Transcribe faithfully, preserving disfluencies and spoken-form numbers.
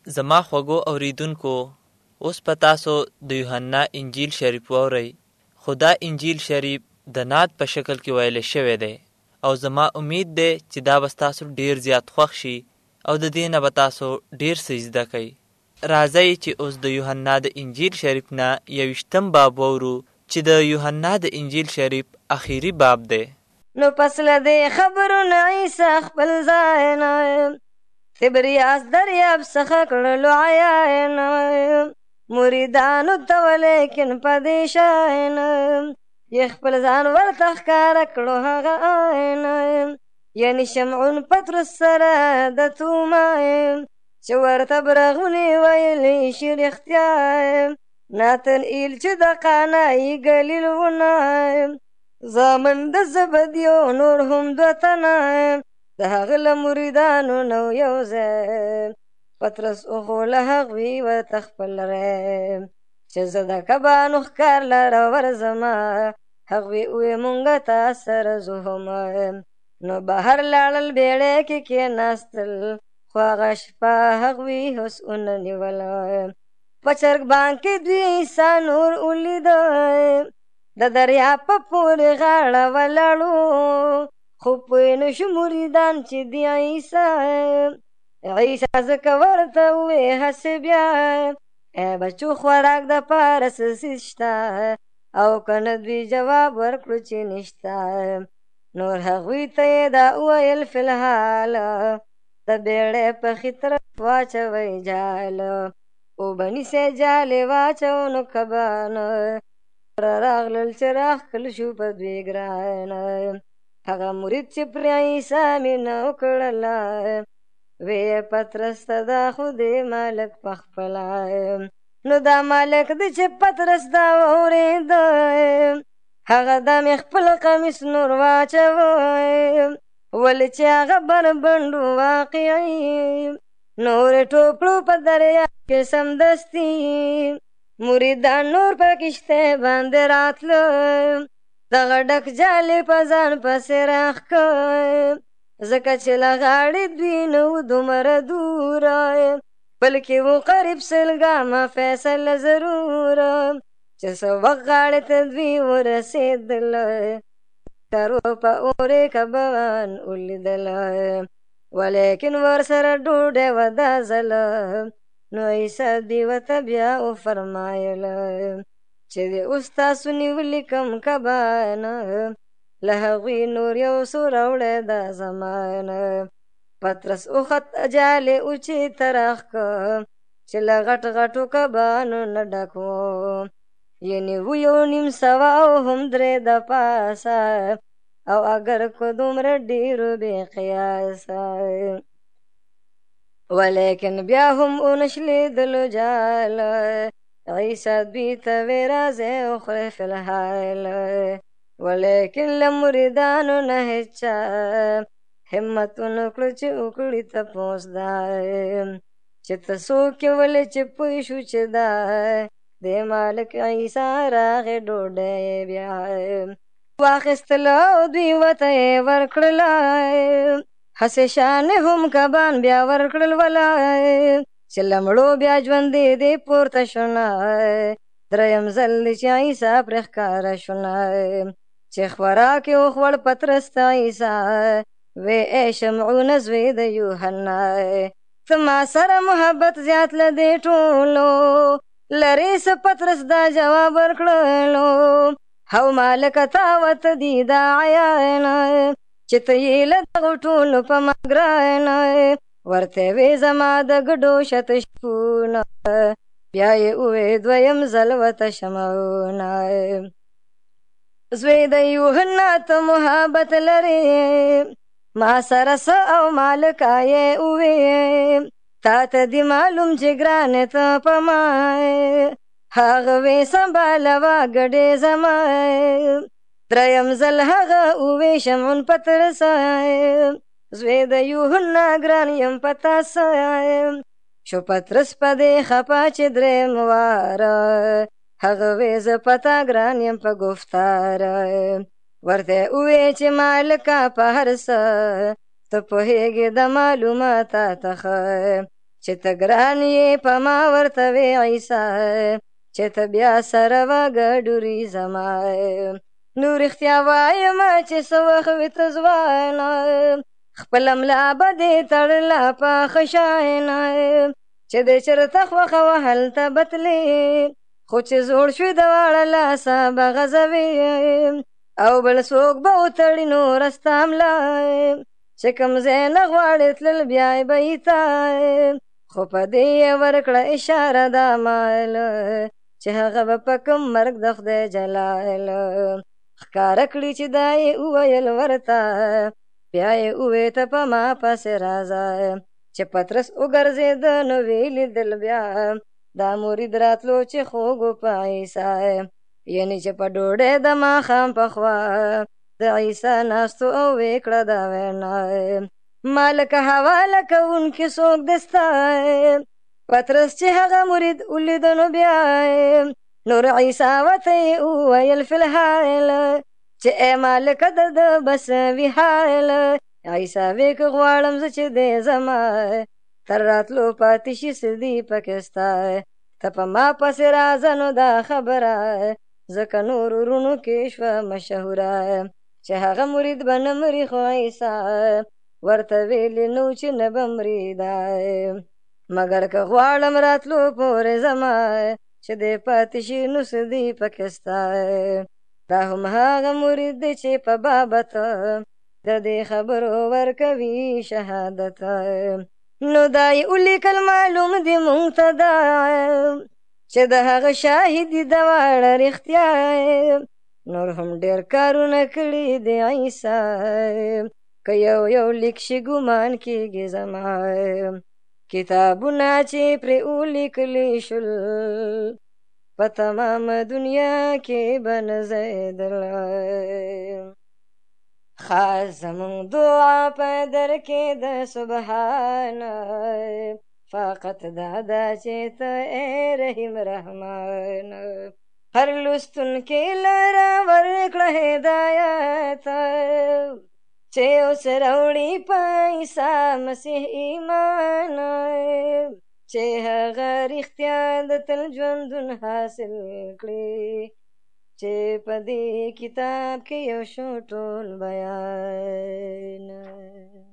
زما خوږو اوریدونکو، اوس په تاسو د یوحنا انجیل شریف واورئ. خو دا انجیل شریف د نعت په شکل کې ویل شوی دی او زما امید دی چې دا به ستاسو ډیر زیات خوښ شي او د دې نه به تاسو ډیر څه زده کئ. راځئ چې اوس د یوحنا د انجیل شریف نه یویشتم باب واورو چې د یوحنا د انجیل شریف اخیری باب دی. نو پس له دې خبرونه عیسی خپل ځای نه تبریاس دریاب څخه کړلو عیان، مریدانو ته ولیکن په دې شان یې خپل ځان ورته ښکاره کړو هغه عین، یعنې شمعون پطرس سره د توما چې ورته برغونې ویلې شي رښتیا، ناتنئیل چې د قانای ګلیل ونه، زامن د زبدیو نور هم دوه تنه د هغه له مریدانو نو یو ځای. پطرس اوخو له هغوی ورته خپل ری چې زه د کبانو ښکار لره ورځمه، هغوی وویې مونږه تا سره ځو هم. نو بهر لاړل بیړۍ کې کېناستل، خو هغه شپه هغوی هوس ونه نیوله. په چرګبان کې دوی عیسی نور ولیده، د دریاب په پورې غاړه ولاړو، خو پوه نه شو مریدان چې دی عیسی. عیسی ځکه ورته وویې هسې بیا ای بچو خوراک دپاره څه څیز شته، او که نه دوی جواب ورکړو چې نشته. نور هغوی ته یې دا وویل فی الحال د بیړۍ پخې طرف واچوئ جال، اوبه نیسئ جال یې واچو نو کبان راغلل چې راښکل شو په دوی ګران. هغه مرید چې پرې عیسی مینه وکړله ویې پطرس ته دا خو دې مالک پخپله. نو دا مالک دی چې پطرس دا واورېده، هغه دمې خپل قمیص نور واچوئ، ولې چې هغه بربنډ واقعي. نور یې ټوپ کړو په دریاب کې سمدستي، مریدان نور په کښتۍ باندې راتله، دغه ډک جال یې په ځان پسې راښکه، ځکه چې له غاړې دوی نه و دومره دوره، بلکې و قریب سل ګامه فیصله ضروره، چې څه وخت غاړې ته دوی ورسېدله، ترو په اورې کبان ولیدله، ولیکن ورسره ډوډۍ وه دا ځله. نو عیسی دوی ورته بیا وفرمایله چې د اوس تاسو نیولي کم کبان، له هغوی نور یو څو راوړی دا زمانه. پطرس وخت جال یې اوچېته راښکه چې له غټ غټو کبانو نه ډک و، یعنې و یو نیم سوه او هم درې د پاسه، او اگر که دومره ډېرو بې قیاسه، ولیکن بیا هم ونشلیدلو جال. عیسی دوی ته ویې راځئ وخورئ فی الحال، ولیکن له مریدانو نه هېچا همت ونه کړو چې وکړي تپوس دا چې ته څوک یې، ولې چې پوه شو چې دا د مالک عیسی راغې ډوډۍ بیا واخیستله او دوی ورته یې ورکړله، هسې شانې هم کبان بیا ورکړل ولی، چې له مړو بیا ژوندي دی پورته شونه، دریم ځل دی چې عیسی پرې ښکاره شونه، چې خوراک یې وخوړ پطرس ته عیسی وی ای شمعونه زوی د یوحنا، ته ما سره محبت زیات له دې ټولو لرې څه؟ پطرس دا جواب ورکړلو هو مالکه تا ورته دي دا عیان، چې ته یې له دغو ټولو په ما ګران، ورته وې زما د ګډو شت شپونه، بیا یې ووې دویم ځل ورته شمعونه، زوی د یوحنا ته محبت لرې ما سره څه؟ او مالکه یې ووې تا ته دې معلوم چې ګرانې ته په ما، هغه وې سنبالوه ګډې زما، دریم ځل هغه ووې شمعون پطرس زوی د یوحنا ګران یم په تا څه؟ شو پطرس په دې خفه چې درېیم واره هغه وې زه په تا ګران یم په ګفتاره، ورته ووې چې مالکه په هر څه ته پوهېږې د معلومه تا ته ښه، چې ته ګران یې په ما ورته وې عیسی چې ته بیا سره وګډوري زما نو رښتیا وایم چې څه وخت وې ته ځوانه خپله ملا به دې تړله پاخه شانه چې دې چېرته خوښه وه هلته به تلې خو چې زوړ شوې د واړه لاسه به غځوې او بل څوک به وتړي نوره ستا ملا چې کوم ځای نه غواړې تلل بیا یې به یې تا خو په دې یې ورکړه اشاره دا مال چې هغه به په کوم مرګ د خدای جلال ښکاره کړي چې دا یې وویل ورته بیا یې ووې ته په ما پسې راځه چې پطرس وګرځېده نو ویې لیدل بیا دا مرید راتلو چې خوږو په عیسی یعنې چې په ډوډۍ د ماښام پخوا د عیسی ناستو او ویې کړه دا وینا ما لکه حواله کوونکي څوک د ستا پطرس چې هغه مرید ولیده نو بیا نور عیسی ورته یې وویل فی الحال چې ای مالکه د ده بس وي حال عیسی وی که غواړم زه چې دی زما تر راتلو پاتې شي څه دي پکې ستا ته په ما پسې راځه نو دا خبره ځکه نور ورونو کې شوه مشهوره چې هغه مرید به نه مري خو عیسی ورته ویلي نو چې نه به مري دی مګر که غواړم راتلو پورې زما چې دی پاتې شي نو څه دي پکې ستا دا هم هغه مرید دی چې په بابت د دې خبرو ورکوي شهادت نو دا یې ولیکل معلوم دي مونږ ته دا چې د هغه شاهدي د واړه رښتیا نور هم ډېر کارونه کړي د عیسی که یو یو لیک شي ګمان کېږي زما کتابونه چې پرې ولیکلی شول په تمام دنیا کې به نه ځایېدل خاص زمونږ دعا په در کې د سبحانه فقط دا ده چې ته ای رحیم رحمان هر لوستونکي لره ورکړه هدایت چې اوس راوړي په عیسی مسیح ایمان چې هغه رښتیا د تل ژوندون حاصل کړي چې په دې کتاب کې یو شو ټول بیان